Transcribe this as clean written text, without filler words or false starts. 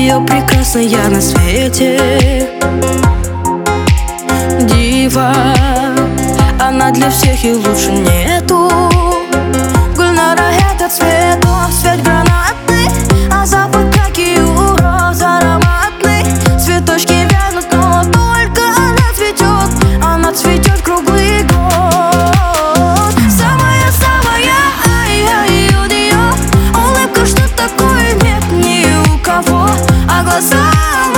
ее прекрасная на свете. Дива, она для всех и лучше нету. Гульнара — это цветок, свет